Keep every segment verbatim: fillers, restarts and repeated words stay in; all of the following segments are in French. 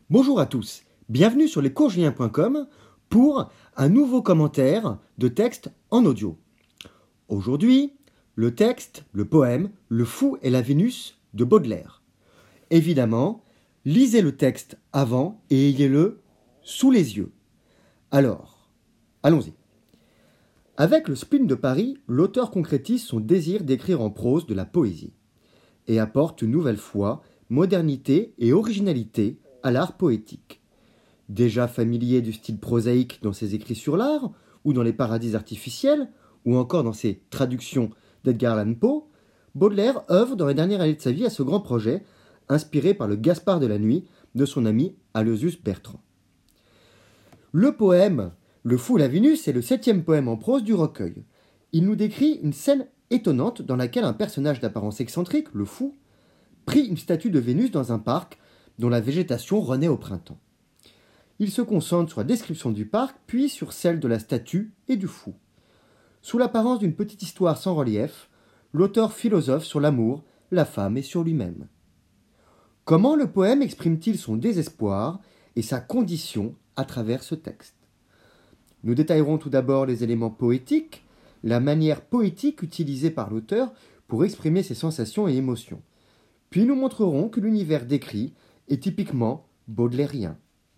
Bonjour à tous, bienvenue sur lescoursjulien point com pour un nouveau commentaire de texte en audio. Aujourd'hui, le texte, le poème « Le fou et la Vénus » de Baudelaire. Évidemment, lisez le texte avant et ayez-le sous les yeux. Alors, allons-y. Avec le spleen de Paris, l'auteur concrétise son désir d'écrire en prose de la poésie et apporte une nouvelle fois modernité et originalité à l'art poétique. Déjà familier du style prosaïque dans ses écrits sur l'art, ou dans les paradis artificiels, ou encore dans ses traductions d'Edgar Allan Poe, Baudelaire œuvre dans les dernières années de sa vie à ce grand projet, inspiré par le Gaspard de la nuit de son ami Aloysius Bertrand. Le poème « Le fou et la Vénus » est le septième poème en prose du recueil. Il nous décrit une scène étonnante dans laquelle un personnage d'apparence excentrique, le fou, prit une statue de Vénus dans un parc dont la végétation renaît au printemps. Il se concentre sur la description du parc, puis sur celle de la statue et du fou. Sous l'apparence d'une petite histoire sans relief, l'auteur philosophe sur l'amour, la femme et sur lui-même. Comment le poème exprime-t-il son désespoir et sa condition à travers ce texte? Nous détaillerons tout d'abord les éléments poétiques, la manière poétique utilisée par l'auteur pour exprimer ses sensations et émotions. Puis nous montrerons que l'univers décrit est typiquement baudelairien.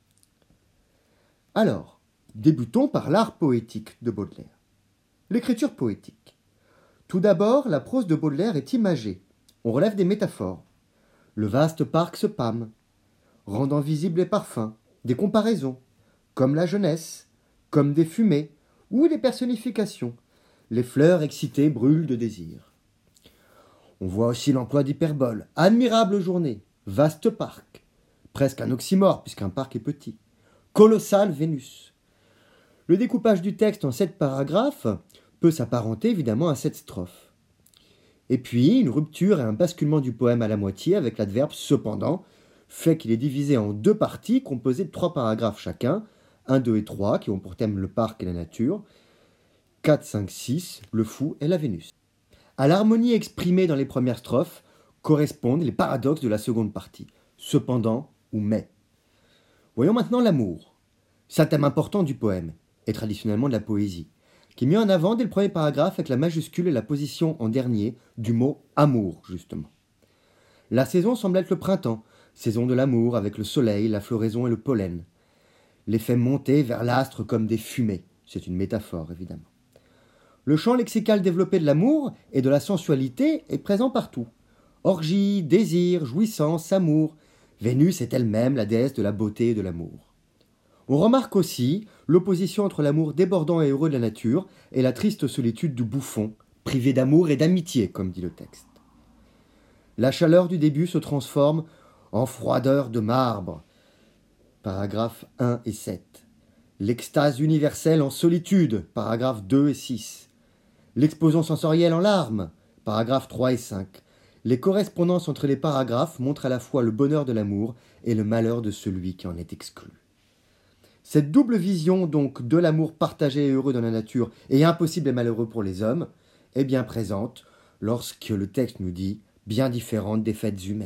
Alors, débutons par l'art poétique de Baudelaire. L'écriture poétique. Tout d'abord, la prose de Baudelaire est imagée. On relève des métaphores. Le vaste parc se pâme, rendant visibles les parfums, des comparaisons, comme la jeunesse, comme des fumées, ou les personnifications. Les fleurs excitées brûlent de désir. On voit aussi l'emploi d'hyperboles. Admirable journée, vaste parc. Presque un oxymore, puisqu'un parc est petit. Colossale Vénus. Le découpage du texte en sept paragraphes peut s'apparenter évidemment à cette strophe. Et puis, une rupture et un basculement du poème à la moitié avec l'adverbe « cependant » fait qu'il est divisé en deux parties composées de trois paragraphes chacun, un, deux et trois, qui ont pour thème le parc et la nature, quatre, cinq, six, le fou et la Vénus. À l'harmonie exprimée dans les premières strophes correspondent les paradoxes de la seconde partie, cependant ou mais. Voyons maintenant l'amour. C'est un thème important du poème, et traditionnellement de la poésie, qui est mis en avant dès le premier paragraphe avec la majuscule et la position en dernier du mot « amour », justement. La saison semble être le printemps, saison de l'amour avec le soleil, la floraison et le pollen. Les fait monter vers l'astre comme des fumées. C'est une métaphore, évidemment. Le champ lexical développé de l'amour et de la sensualité est présent partout. Orgie, désir, jouissance, amour. Vénus est elle-même la déesse de la beauté et de l'amour. On remarque aussi l'opposition entre l'amour débordant et heureux de la nature et la triste solitude du bouffon, privé d'amour et d'amitié, comme dit le texte. La chaleur du début se transforme en froideur de marbre. Paragraphes un et sept. L'extase universelle en solitude. Paragraphes deux et six. L'explosion sensorielle en larmes. Paragraphes trois et cinq. Les correspondances entre les paragraphes montrent à la fois le bonheur de l'amour et le malheur de celui qui en est exclu. Cette double vision donc de l'amour partagé et heureux dans la nature et impossible et malheureux pour les hommes est bien présente lorsque le texte nous dit « bien différente des fêtes humaines ».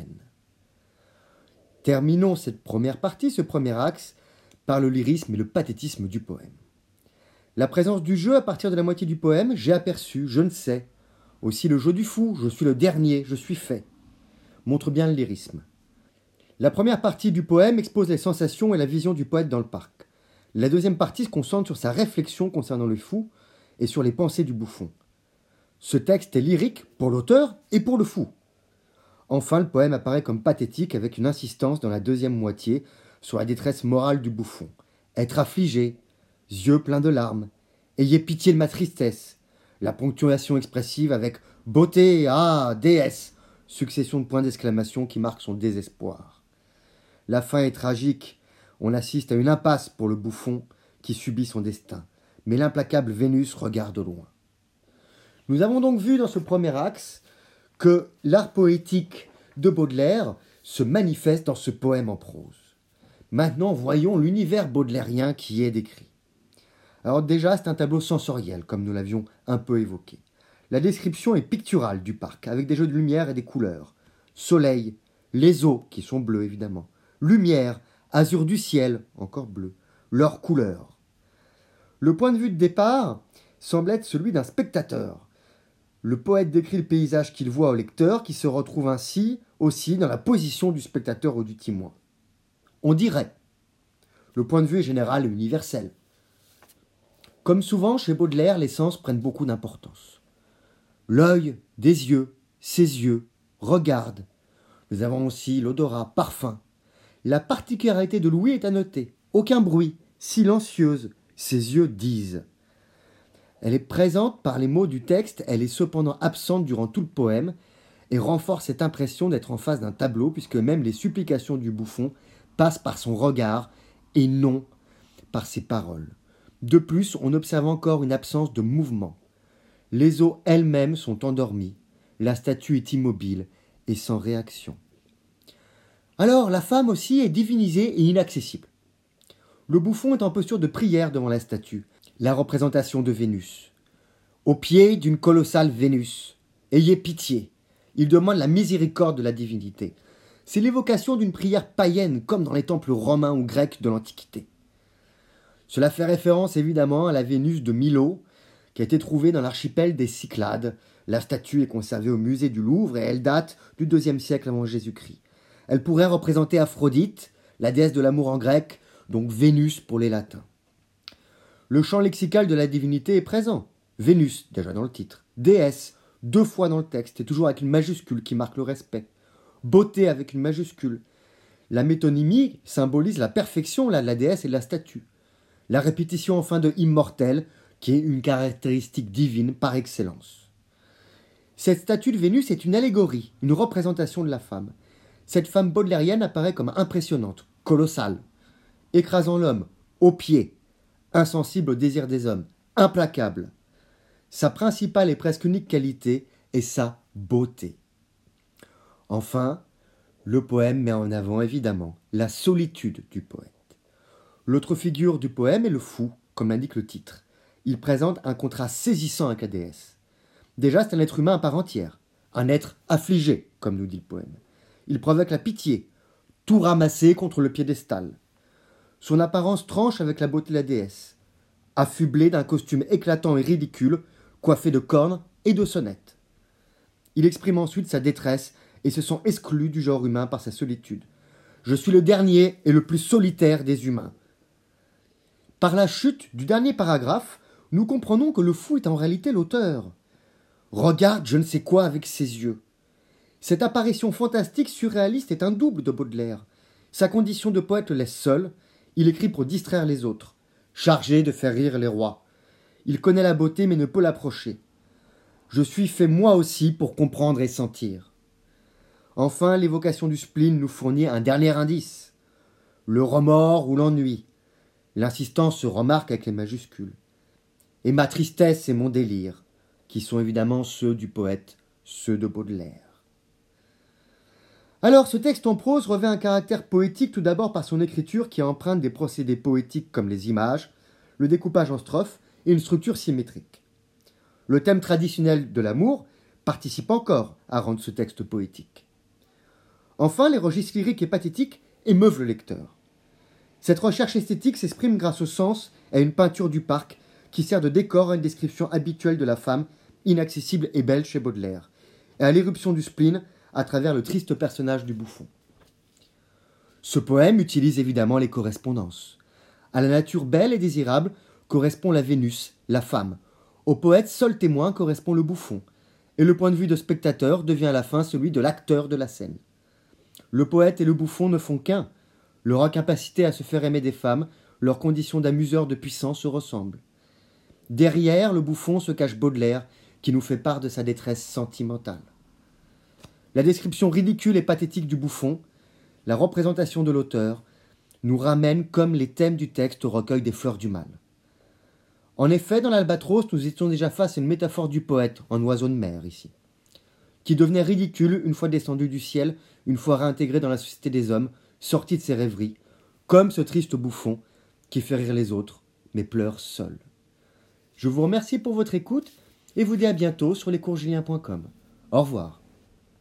Terminons cette première partie, ce premier axe, par le lyrisme et le pathétisme du poème. La présence du jeu à partir de la moitié du poème, j'ai aperçu, je ne sais. Aussi le jeu du fou, je suis le dernier, je suis fait, montre bien le lyrisme. La première partie du poème expose les sensations et la vision du poète dans le parc. La deuxième partie se concentre sur sa réflexion concernant le fou et sur les pensées du bouffon. Ce texte est lyrique pour l'auteur et pour le fou. Enfin, le poème apparaît comme pathétique avec une insistance dans la deuxième moitié sur la détresse morale du bouffon. Être affligé, yeux pleins de larmes, ayez pitié de ma tristesse. La ponctuation expressive avec « beauté, ah, déesse », succession de points d'exclamation qui marquent son désespoir. La fin est tragique, on assiste à une impasse pour le bouffon qui subit son destin, mais l'implacable Vénus regarde au loin. Nous avons donc vu dans ce premier axe que l'art poétique de Baudelaire se manifeste dans ce poème en prose. Maintenant, voyons l'univers baudelairien qui est décrit. Alors déjà, c'est un tableau sensoriel, comme nous l'avions un peu évoqué. La description est picturale du parc, avec des jeux de lumière et des couleurs. Soleil, les eaux, qui sont bleues évidemment, lumière, azur du ciel, encore bleu, leur couleur. Le point de vue de départ semble être celui d'un spectateur. Le poète décrit le paysage qu'il voit au lecteur, qui se retrouve ainsi aussi dans la position du spectateur ou du témoin. On dirait. Le point de vue est général et universel. Comme souvent chez Baudelaire, les sens prennent beaucoup d'importance. L'œil, des yeux, ses yeux, regarde. Nous avons aussi l'odorat, parfum. La particularité de l'ouïe est à noter. Aucun bruit, silencieuse, ses yeux disent. Elle est présente par les mots du texte, elle est cependant absente durant tout le poème et renforce cette impression d'être en face d'un tableau puisque même les supplications du bouffon passent par son regard et non par ses paroles. De plus, on observe encore une absence de mouvement. Les eaux elles-mêmes sont endormies, la statue est immobile et sans réaction. Alors, la femme aussi est divinisée et inaccessible. Le bouffon est en posture de prière devant la statue, la représentation de Vénus. Au pied d'une colossale Vénus, ayez pitié. Il demande la miséricorde de la divinité. C'est l'évocation d'une prière païenne comme dans les temples romains ou grecs de l'Antiquité. Cela fait référence évidemment à la Vénus de Milo, qui a été trouvée dans l'archipel des Cyclades. La statue est conservée au musée du Louvre et elle date du deuxième siècle avant Jésus-Christ. Elle pourrait représenter Aphrodite, la déesse de l'amour en grec, donc Vénus pour les latins. Le champ lexical de la divinité est présent. Vénus, déjà dans le titre. Déesse, deux fois dans le texte, et toujours avec une majuscule qui marque le respect. Beauté avec une majuscule. La métonymie symbolise la perfection là, de la déesse et de la statue. La répétition enfin de immortel, qui est une caractéristique divine par excellence. Cette statue de Vénus est une allégorie, une représentation de la femme. Cette femme baudelairienne apparaît comme impressionnante, colossale, écrasant l'homme, aux pieds, insensible au désir des hommes, implacable. Sa principale et presque unique qualité est sa beauté. Enfin, le poème met en avant évidemment la solitude du poète. L'autre figure du poème est le fou, comme l'indique le titre. Il présente un contraste saisissant avec la déesse. Déjà, c'est un être humain à part entière, un être affligé, comme nous dit le poème. Il provoque la pitié, tout ramassé contre le piédestal. Son apparence tranche avec la beauté de la déesse, affublée d'un costume éclatant et ridicule, coiffé de cornes et de sonnettes. Il exprime ensuite sa détresse et se sent exclu du genre humain par sa solitude. Je suis le dernier et le plus solitaire des humains. Par la chute du dernier paragraphe, nous comprenons que le fou est en réalité l'auteur. Regarde je ne sais quoi avec ses yeux. Cette apparition fantastique surréaliste est un double de Baudelaire. Sa condition de poète le laisse seul, il écrit pour distraire les autres, chargé de faire rire les rois. Il connaît la beauté mais ne peut l'approcher. Je suis fait moi aussi pour comprendre et sentir. Enfin, l'évocation du spleen nous fournit un dernier indice. Le remords ou l'ennui. L'insistance se remarque avec les majuscules. Et ma tristesse et mon délire, qui sont évidemment ceux du poète, ceux de Baudelaire. Alors, ce texte en prose revêt un caractère poétique tout d'abord par son écriture qui emprunte des procédés poétiques comme les images, le découpage en strophes et une structure symétrique. Le thème traditionnel de l'amour participe encore à rendre ce texte poétique. Enfin, les registres lyriques et pathétiques émeuvent le lecteur. Cette recherche esthétique s'exprime grâce au sens et à une peinture du parc qui sert de décor à une description habituelle de la femme, inaccessible et belle chez Baudelaire, et à l'éruption du spleen à travers le triste personnage du bouffon. Ce poème utilise évidemment les correspondances. À la nature belle et désirable correspond la Vénus, la femme. Au poète, seul témoin correspond le bouffon, et le point de vue de spectateur devient à la fin celui de l'acteur de la scène. Le poète et le bouffon ne font qu'un. Leur incapacité à se faire aimer des femmes, leur condition d'amuseur de puissance se ressemblent. Derrière le bouffon se cache Baudelaire, qui nous fait part de sa détresse sentimentale. La description ridicule et pathétique du bouffon, la représentation de l'auteur, nous ramène comme les thèmes du texte au recueil des fleurs du mal. En effet, dans l'Albatros, nous étions déjà face à une métaphore du poète, en oiseau de mer ici, qui devenait ridicule une fois descendu du ciel, une fois réintégré dans la société des hommes, sorti de ses rêveries, comme ce triste bouffon qui fait rire les autres, mais pleure seul. Je vous remercie pour votre écoute et vous dis à bientôt sur lescoursjulien point com. Au revoir.